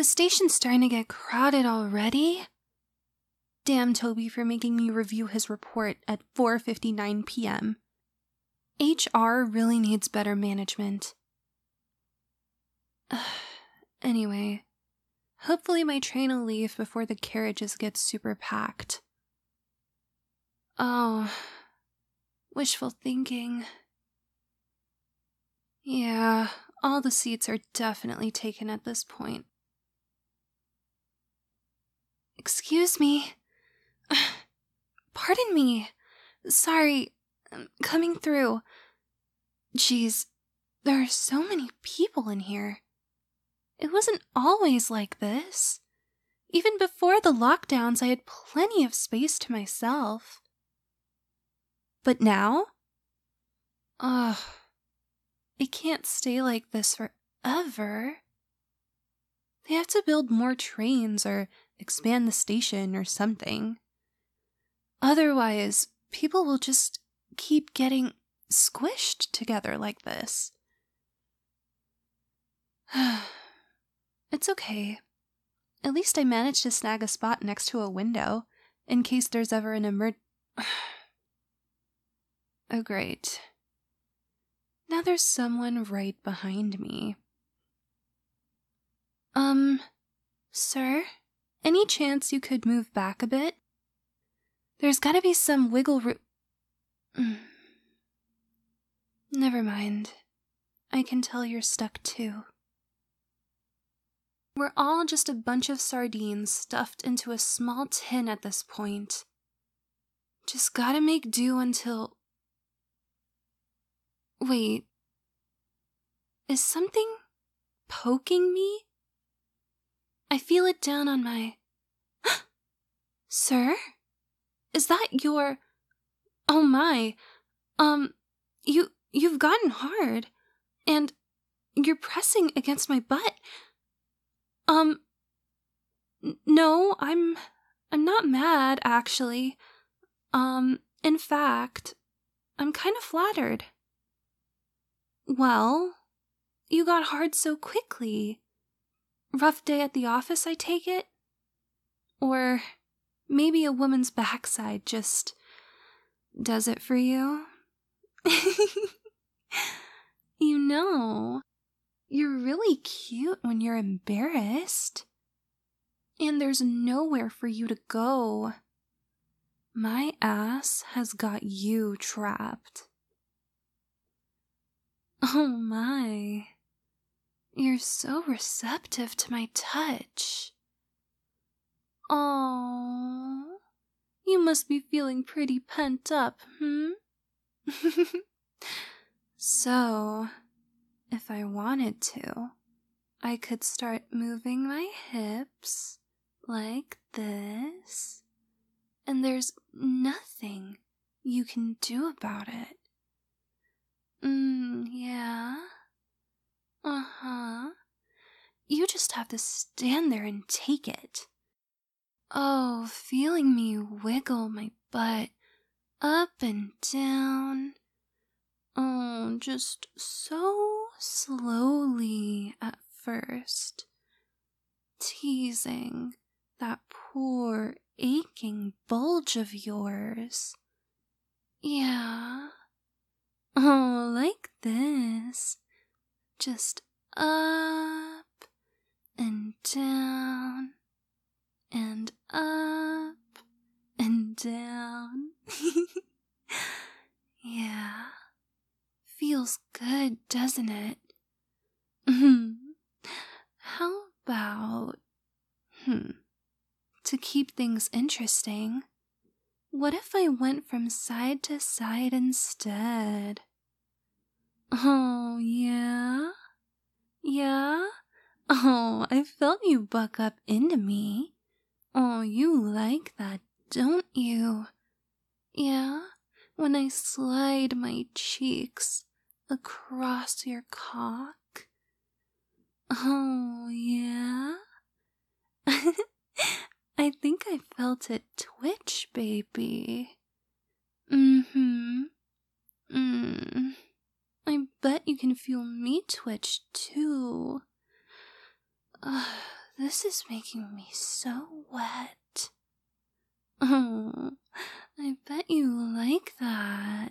The station's starting to get crowded already. Damn Toby for making me review his report at 4:59 p.m. HR really needs better management. Anyway, hopefully my train will leave before the carriages get super packed. Oh, wishful thinking. Yeah, all the seats are definitely taken at this point. Excuse me. Pardon me. Sorry, coming through. Jeez, there are so many people in here. It wasn't always like this. Even before the lockdowns, I had plenty of space to myself. But now? Ugh. It can't stay like this forever. They have to build more trains or expand the station or something. Otherwise, people will just keep getting squished together like this. It's okay. At least I managed to snag a spot next to a window, in case there's ever an Oh, great. Now there's someone right behind me. Sir? Any chance you could move back a bit? There's gotta be some wiggle room. Never mind. I can tell you're stuck too. We're all just a bunch of sardines stuffed into a small tin at this point. Just gotta make do until... Wait. Is something poking me? I feel it down on my... Sir? Is that your... Oh my. You've gotten hard. And you're pressing against my butt. No, I'm not mad, actually. In fact, I'm kind of flattered. Well, you got hard so quickly. Rough day at the office, I take it? Or maybe a woman's backside just does it for you? You know, you're really cute when you're embarrassed. And there's nowhere for you to go. My ass has got you trapped. Oh my. You're so receptive to my touch. Oh, you must be feeling pretty pent up, So, if I wanted to, I could start moving my hips like this, and there's nothing you can do about it. Yeah. You just have to stand there and take it. Oh, feeling me wiggle my butt up and down. Oh, just so slowly at first. Teasing that poor aching bulge of yours. Yeah. Oh, like this. Just up and down and up and down. Yeah. Feels good, doesn't it? How about, to keep things interesting, what if I went from side to side instead? Oh, yeah? Yeah? Oh, I felt you buck up into me. Oh, you like that, don't you? Yeah? When I slide my cheeks across your cock? Oh, yeah? I think I felt it twitch, baby. I bet you can feel me twitch, too. this is making me so wet. Oh, I bet you like that.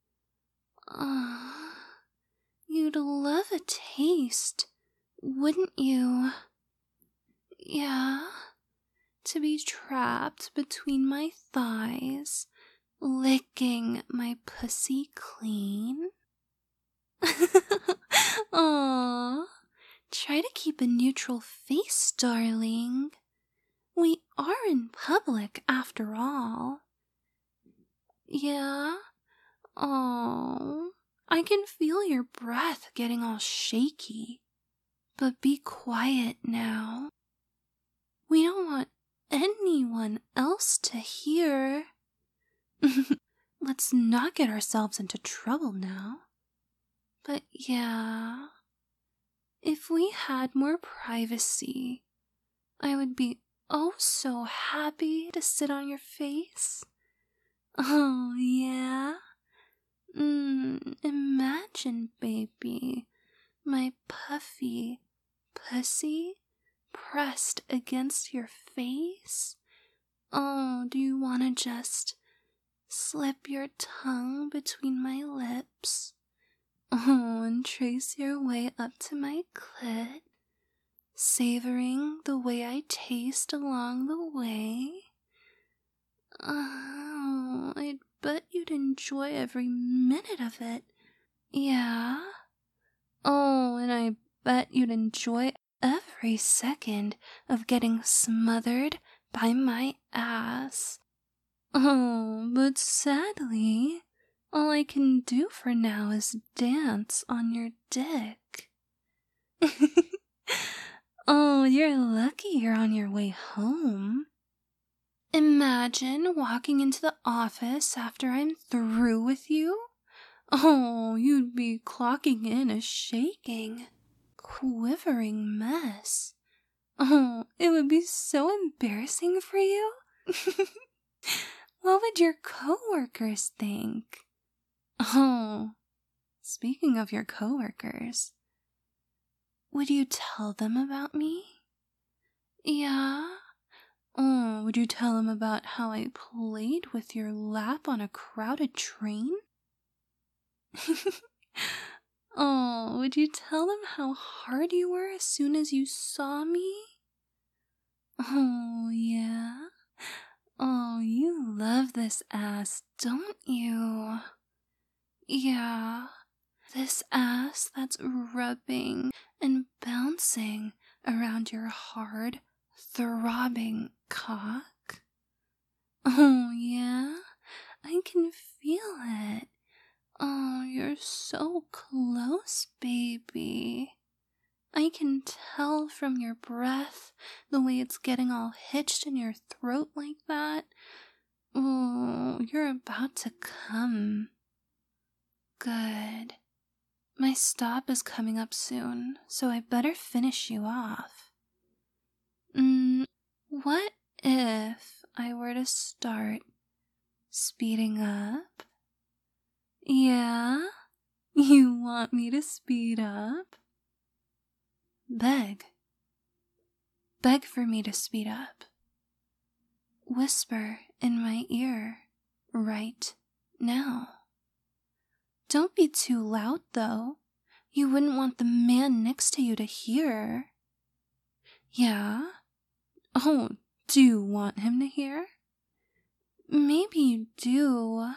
You'd love a taste, wouldn't you? Yeah, to be trapped between my thighs, licking my pussy clean. Aww, try to keep a neutral face, darling. We are in public after all. Yeah? Oh, I can feel your breath getting all shaky. But be quiet now. We don't want anyone else to hear. Let's not get ourselves into trouble now. But yeah, if we had more privacy, I would be oh so happy to sit on your face. Oh, yeah? Imagine, baby, my puffy pussy pressed against your face. Oh, do you want to just slip your tongue between my lips? Oh, and trace your way up to my clit, savoring the way I taste along the way? Oh, I bet you'd enjoy every minute of it. Yeah? Oh, and I bet you'd enjoy every second of getting smothered by my ass. Oh, but sadly, all I can do for now is dance on your dick. Oh, you're lucky you're on your way home. Imagine walking into the office after I'm through with you. Oh, you'd be clocking in a shaking, quivering mess. Oh, it would be so embarrassing for you. What would your coworkers think? Oh, speaking of your coworkers, would you tell them about me? Yeah? Oh, would you tell them about how I played with your lap on a crowded train? Oh, would you tell them how hard you were as soon as you saw me? Oh, yeah? Oh, you love this ass, don't you? Yeah, this ass that's rubbing and bouncing around your hard, throbbing cock. Oh, yeah? I can feel it. Oh, you're so close, baby. I can tell from your breath, the way it's getting all hitched in your throat like that. Oh, you're about to come. Good. My stop is coming up soon, so I better finish you off. What if I were to start speeding up? Yeah? You want me to speed up? Beg. Beg for me to speed up. Whisper in my ear right now. Don't be too loud, though. You wouldn't want the man next to you to hear. Yeah? Oh, do you want him to hear? Maybe you do.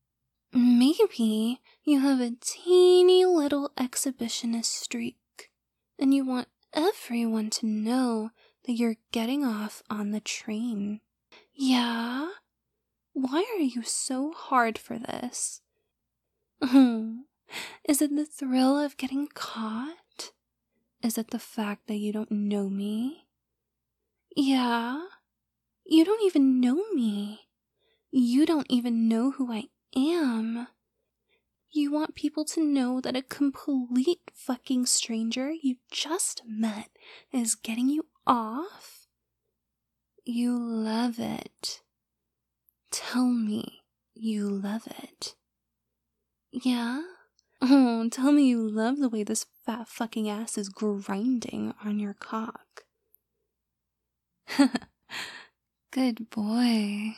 Maybe you have a teeny little exhibitionist streak, and you want everyone to know that you're getting off on the train. Yeah? Why are you so hard for this? Is it the thrill of getting caught? Is it the fact that you don't know me? Yeah? You don't even know me. You don't even know who I am. You want people to know that a complete fucking stranger you just met is getting you off? You love it. Tell me you love it. Yeah? Oh, tell me you love the way this fat fucking ass is grinding on your cock. Good boy.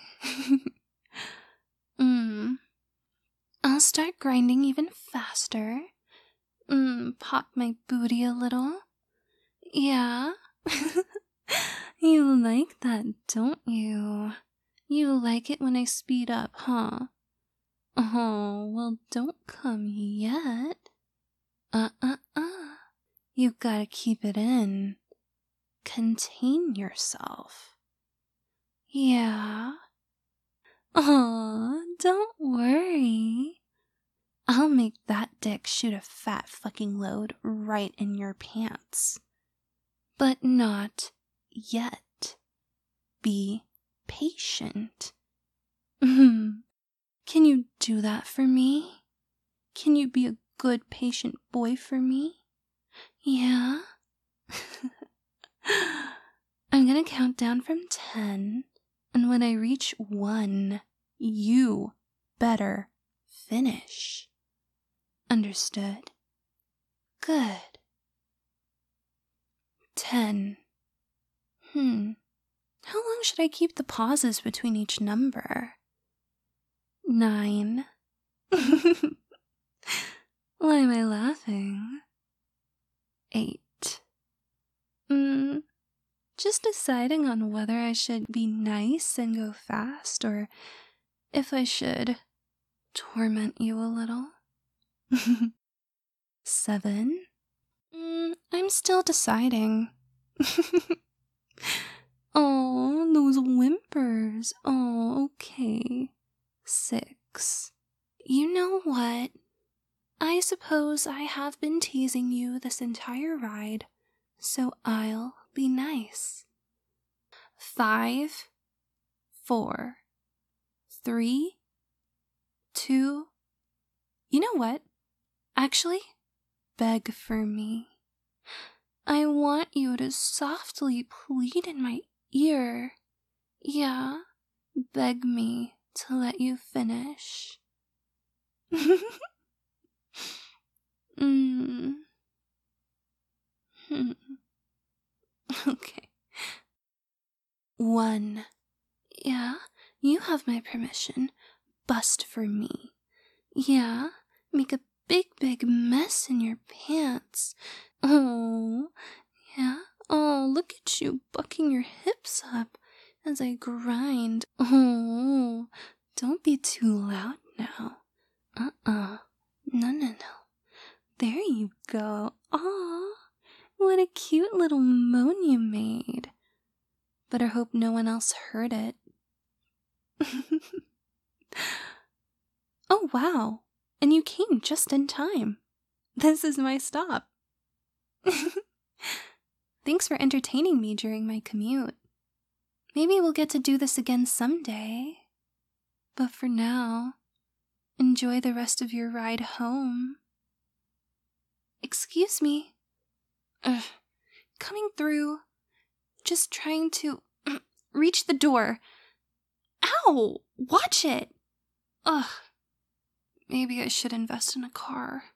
I'll start grinding even faster. Pop my booty a little. Yeah. You like that, don't you? You like it when I speed up, huh? Oh, well, don't come yet. You gotta keep it in. Contain yourself. Yeah. Aw, don't worry. I'll make that dick shoot a fat fucking load right in your pants. But not yet. Be patient. Can you do that for me? Can you be a good patient boy for me? Yeah? I'm gonna count down from 10, and when I reach 1, you better finish. Understood? Good. 10. How long should I keep the pauses between each number? 9. Why am I laughing? 8. Just deciding on whether I should be nice and go fast, or if I should torment you a little. 7. I'm still deciding. Oh, those whimpers. Oh, okay. 6. You know what? I suppose I have been teasing you this entire ride, so I'll be nice. 5, 4, 3, 2. You know what? Actually, beg for me. I want you to softly plead in my ear. Yeah, beg me to let you finish. Okay. 1. Yeah, you have my permission. Bust for me. Yeah, make a big mess in your pants. Oh, yeah. Oh, look at you bucking your hips up as I grind. Oh, don't be too loud now. No. There you go. Aw, what a cute little moan you made. Better hope no one else heard it. Oh, wow. And you came just in time. This is my stop. Thanks for entertaining me during my commute. Maybe we'll get to do this again someday. But for now, enjoy the rest of your ride home. Excuse me. Coming through. Just trying to reach the door. Ow! Watch it! Ugh. Maybe I should invest in a car.